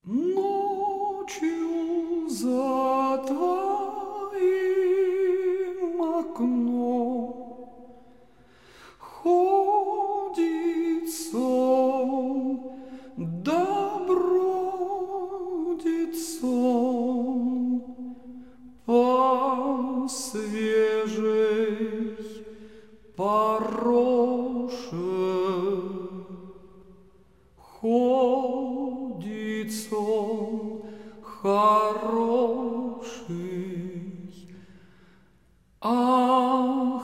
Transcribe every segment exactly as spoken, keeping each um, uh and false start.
Ночью за твоим окном ходит сон, да бродит сон по свежей пороше. Ходит сон хороший, ах,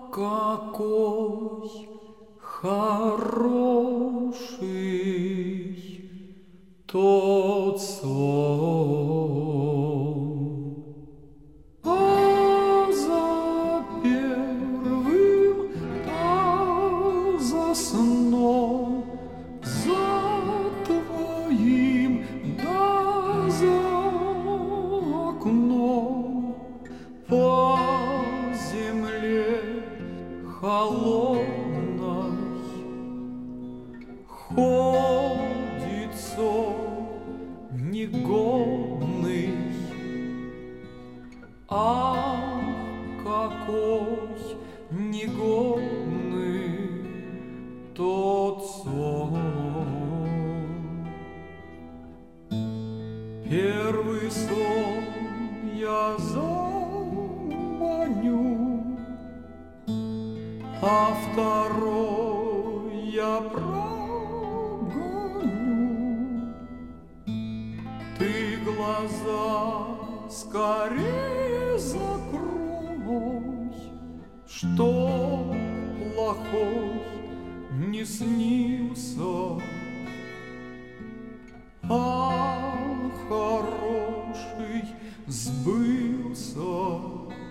какой хороший тот сон. А за первым, а за сном, за твоим, да за окном по земле холодной ходит сон негодный. Ах, какой негодный тот сон. Первый сон я заманю, а второй я прогоню. Ты глаза скорее закрой, что плохой не снился, а хороший сбылся.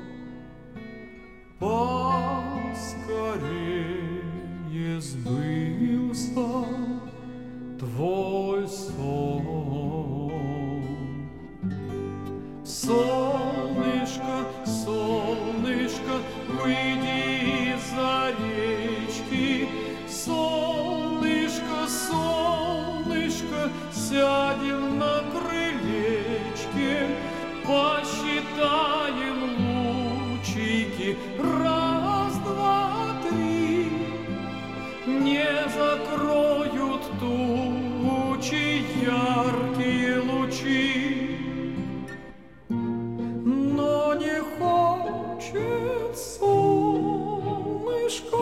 Поскорее сбылся твой сон. Солнышко, солнышко, выйди из-за речки. Солнышко, солнышко, сядем на крылечке, посчитаем лучики. Раз, два, три, не закроют тучи яркие лучи. Но не хочет солнышко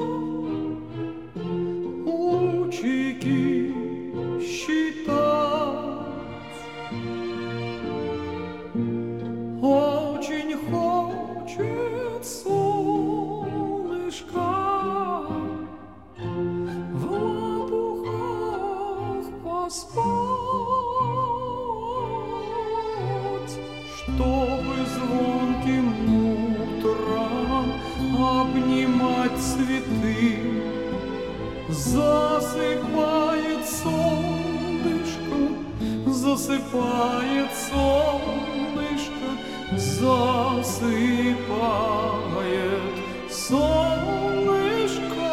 лучики считать. Очень хочет солнышко в лопухах поспать, чтобы звонким утром обнимать цветы. Засыпает солнышко, засыпает солнышко, засыпает солнышко,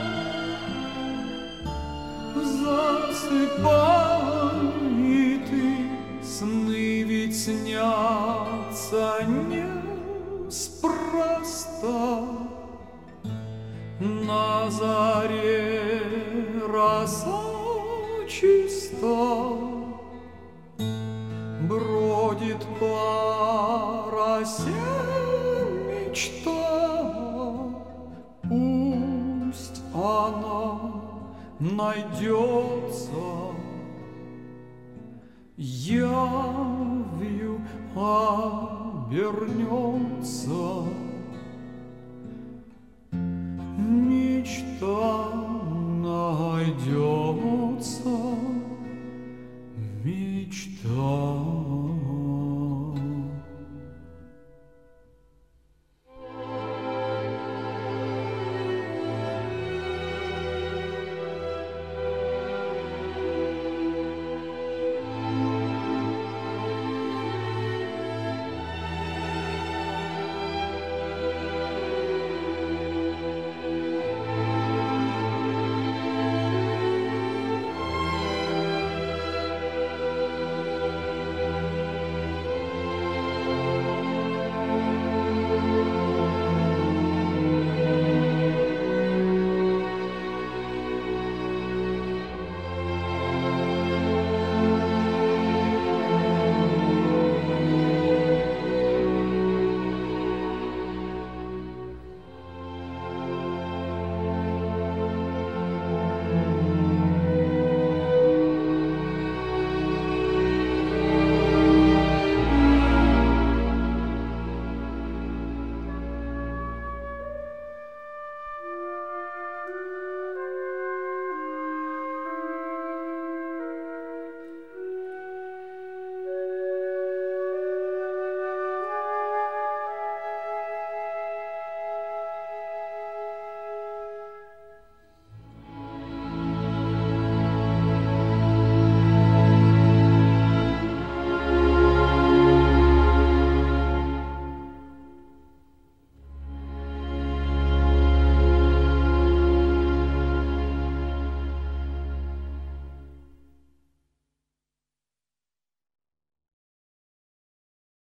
засыпает, и сны ведь снятся неспроста. На заре роса чиста, бродит по росе мечта. Пусть она найдется, явью обернется. Мечта найдется, мечта.